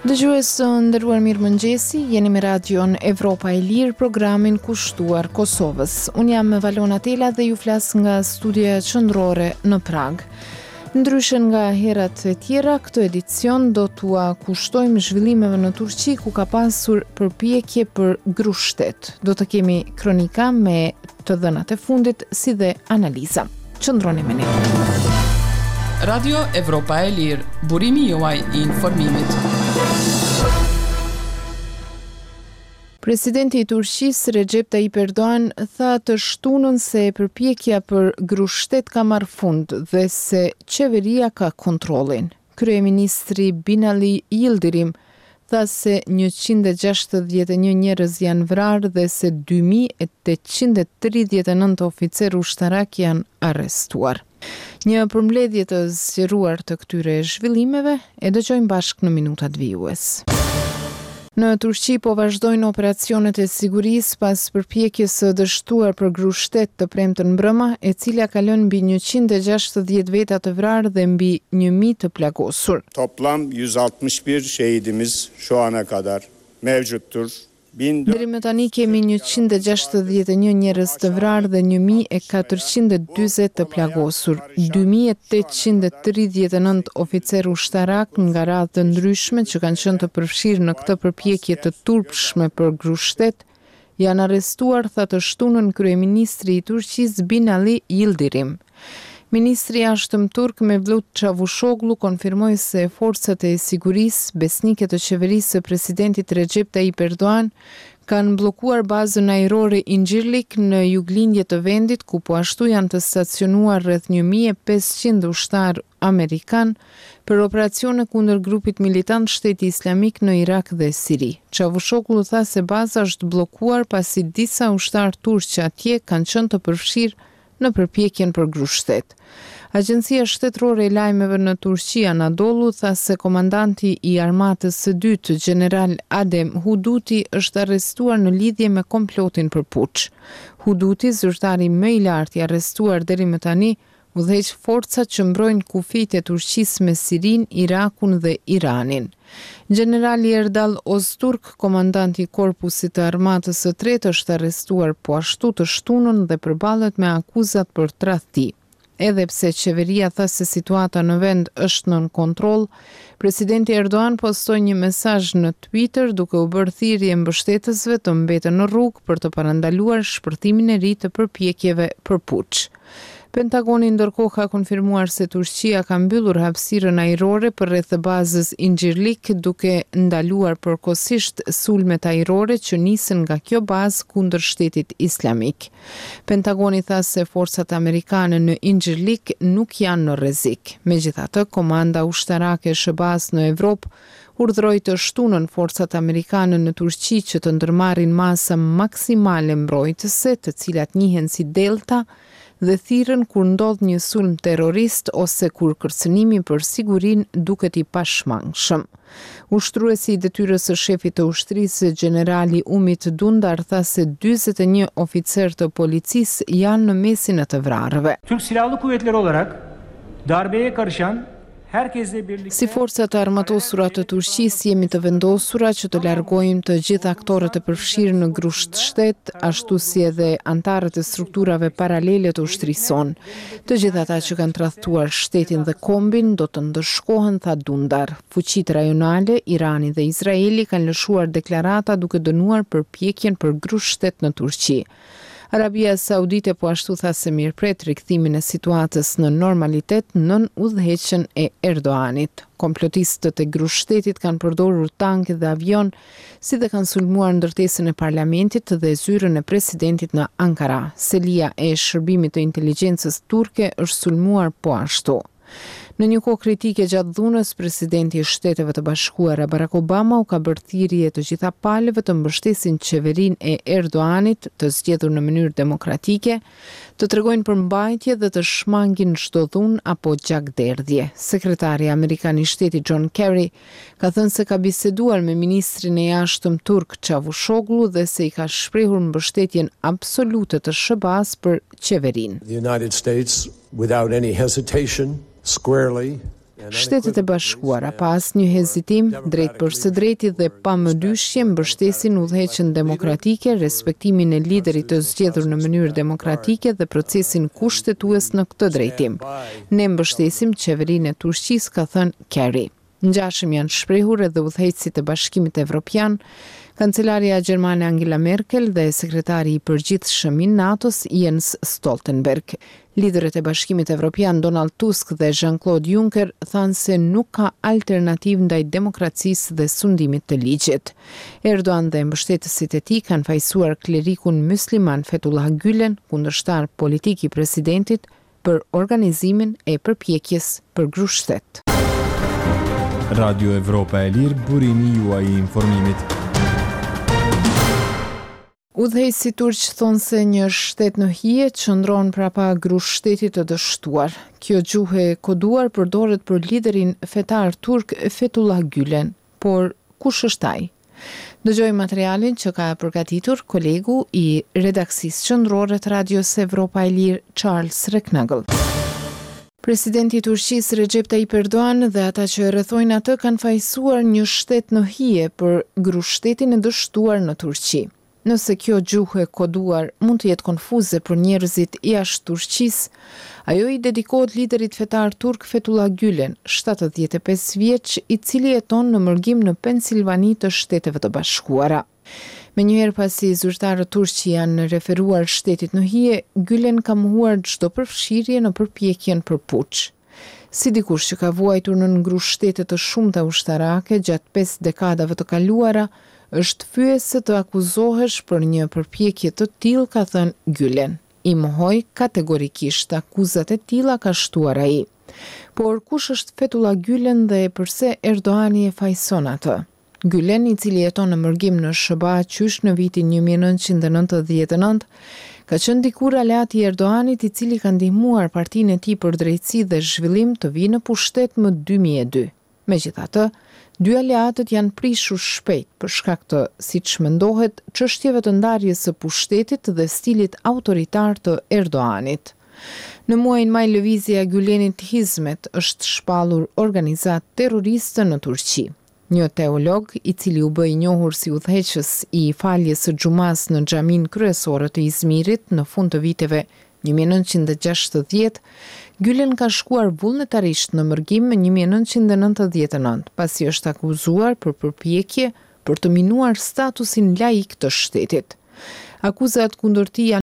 Dëgjues të nderuar, mirëmëngjesi, jeni me radion Evropa e Lirë, programin kushtuar Kosovës. Unë jam Valona Tela dhe ju flas nga studia qendrore në Prag. Ndryshe nga herat e tjera, këtë edicion do t'ua kushtojmë zhvillimeve në Turqi, ku ka pasur përpjekje për grushtet. Do të kemi kronika me të dhënat e fundit, si dhe analiza. Qëndroni me ne. Radio Evropa e Lirë, burimi juaj I informimit. Presidenti I Turqisë Recep Tayyip Erdogan tha të shtunën se përpjekja për grushtet ka marrë fund dhe se qeveria ka kontrollin. Kryeministri Binali Yildirim tha se 161 njerëz janë vrarë dhe se 2839 oficer ushtarak janë arrestuar. Një përmbledhje të zgjeruar të këtyre zhvillimeve e dëgjojmë bashkë në minutat vijues. Në Turqi po vazhdojnë operacionet e sigurisë pas përpjekjes së dështuar për grushtet të premten mbrëma, e cila ka lënë mbi 160 veta të vrarë dhe mbi 1000 të plagosur. Toplam 161 şehidimiz şu ana kadar mevcuttur. Deri më tani kemi 161 njerëz të vrarë dhe 1440 të plagosur. 2839 oficer ushtarak nga radhë të ndryshme që kanë qenë të përfshirë në këtë përpjekje të turpshme për grushtet janë arrestuar, tha të shtunën kryeministri I Turqisë Binali Yildirim. Ministri I Jashtëm turk Mevlut Çavuşoglu konfirmoi se forcat e sigurisë besnike të qeverisë së presidentit Recep Tayyip Erdogan kanë bllokuar bazën ajrore Incirlik në juglindje të vendit, ku po ashtu janë të stacionuar rreth 1500 ushtar amerikan për operacione kundër grupit militant Shteti Islamik në Irak dhe Siri. Çavuşoglu tha se baza është bllokuar pasi disa ushtar turq që atje kanë qenë të përfshirë në përpjekjen për grushtet. Agjencia shtetërore e lajmeve në Turqi Anadolu tha se komandanti I armatës së dytë, general Adem Huduti, është arrestuar në lidhje me komplotin për puç. Huduti, zyrtari më I lartë I arrestuar deri më tani, udhëheq forcat që mbrojnë kufijtë e Turqisë me Sirin, Irakun dhe Iranin. Generali Erdal Ozturk, komandanti I korpusit të armatës së tretë, është arrestuar po ashtu të shtunën dhe përballet me akuzat për tradhti. Edhe pse qeveria tha se situata në vend është nën kontroll, presidenti Erdogan postoi një mesazh në Twitter duke u bërë thirrje mbështetësve të mbeten në rrugë për të parandaluar shpërtimin e ri të përpjekjeve për puç. Pentagoni ndërkohë ka konfirmuar se Turqia ka mbyllur hapësirën ajrore për rreth bazës Incirlik, duke ndaluar përkohësisht sulmet ajrore që nisin nga kjo bazë kundër Shtetit Islamik. Pentagoni tha se forcat amerikane në Incirlik nuk janë në rrezik. Megjithatë, komanda ushtarake SBA-s në Evropë urdhëroi të shtunën forcat amerikane në Turqi që të ndërmarrin masa maksimale mbrojtëse, të cilat njihen si Delta, dhe thirrën kur ndodh një sulm terrorist ose kur kërcënimi për sigurinë duket I pashmangshëm. Ushtruesi I detyrës së shefit të ushtrisë, generali Umit Dundar, tha se 41 oficer të policisë janë në mesin e të vrarëve. Türk Silahlı Kuvvetleri olarak darbeye karışan herkesle birlikte Si forcat të armatosura të Turqisë jemi të vendosura që të largojmë të gjithë aktorët e përfshirë në grushtet, ashtu si edhe antarët e strukturave paralele të ushtrisë sonë. Të gjithë ata që kanë tradhtuar shtetin dhe kombin do të ndëshkohen, tha Dundar. Fuqitë rajonale, Irani dhe Izraeli kanë lëshuar deklarata duke dënuar përpjekjen për grushtet në Turqi. Arabia Saudite po ashtu tha se mirëpret rikthimin e situatës në normalitet nën udhëheqjen e Erdoganit. Komplotistët e grushtetit kanë përdorur tanke dhe avion, si dhe kanë sulmuar ndërtesën e parlamentit dhe zyrën e presidentit në Ankara. Selia e shërbimit të inteligjencës turke është sulmuar po ashtu. Në një kohë kritike gjatë dhunës, presidenti I Shteteve të Bashkuara Barack Obama u ka bërë thirrje të gjitha palëve të mbështesin qeverinë e Erdoganit, të zgjedhur në mënyrë demokratike, të tregojnë përmbajtje dhe të shmangin çdo dhunë apo gjakderdhje. Sekretari amerikan I Shtetit John Kerry ka thënë se ka biseduar me ministrin e jashtëm turk Çavuşoglu dhe se I ka shprehur mbështetjen absolute të SBA-s për qeverinë. The United States, without any hesitation, squarely Shtetet e Bashkuara pa asnjë hezitim, drejt për së drejti dhe pa më dyshje mbështesin udhëheqjen demokratike, respektimin e liderit të zgjedhur në mënyrë demokratike dhe procesin kushtetues në këtë drejtim. Ne mbështesim qeverinë e Turqisë, ka thënë Kerry. Ngjashëm janë shprehur edhe udhëheqësit e Bashkimit Evropian, Kancelaria Gjermane Angela Merkel dhe sekretari i përgjithshëm i NATO-s Jens Stoltenberg. Liderët e Bashkimit Evropian Donald Tusk dhe Jean-Claude Juncker thanë se nuk ka alternativë ndaj demokracisë dhe sundimit të ligjit. Erdogan dhe mbështetësit e tij kanë fajsuar klerikun musliman Fethullah Gülen, kundërshtar politik i presidentit, për organizimin e përpjekjes për grushtet. Radio Evropa e Lirë, burimi juaj i informimit. Udhëheqësit turq thonë se një shtet në hije qëndron prapa grushtetit të dështuar. Kjo gjuhë e koduar përdoret për liderin fetar turk Fethullah Gülen, por kush është ai? Dëgjoj materialin që ka përgatitur kolegu i redaksisë qendrore të Radios Evropa e Lirë, Charles Reknagel. Presidenti i Turqisë Recep Tayyip Erdogan dhe ata që e rrethojnë atë kanë fajsuar një shtet në hije për grushtetin e dështuar në Turqi. Nëse kjo gjuhë e koduar mund të jetë konfuze për njerëzit jashtë Turqisë, ajo i dedikohet liderit fetar turk Fethullah Gülen, 75 vjeç, i cili jeton në mërgim në Pensilvani të Shteteve të Bashkuara. Menjëherë pasi zyrtarët turq janë referuar shtetit në hije, Gülen ka mohuar çdo përfshirje në përpjekjen për puç. Si dikush që ka vuajtur në ngrushtet të shumta ushtarake gjatë 5 dekadave të kaluara, është fyese të akuzohesh për një përpjekje të tillë, ka thënë Gülen. I mohoj kategorikisht akuzat e tilla, ka shtuar ai. Por kush është Fethullah Gülen dhe pse Erdogani e fajson atë? Gülen, i cili jeton në mërgim në SBA qysh në vitin 1999, ka qenë dikur aleat i Erdoganit, i cili ka ndihmuar partinë e tij për drejtësi dhe zhvillim të vinë në pushtet më 2002. Megjithatë, dy aleatët janë prishur shpejt për shkak të, siç mendohet, çështjeve të ndarjes së pushtetit dhe stilit autoritar të Erdoganit. Në muajin maj, lëvizja e Gülenit Hizmet është shpallur organizatë terroriste në Turqi. Një teolog, i cili u bë i njohur si udhëheqës i faljes së xhumas në xhamin kryesore të Izmirit në fund të viteve 1960, Gülen ka shkuar vullnetarisht në mërgim në 1999, pasi është akuzuar për përpjekje për të minuar statusin laik të shtetit. Akuzat kundër tij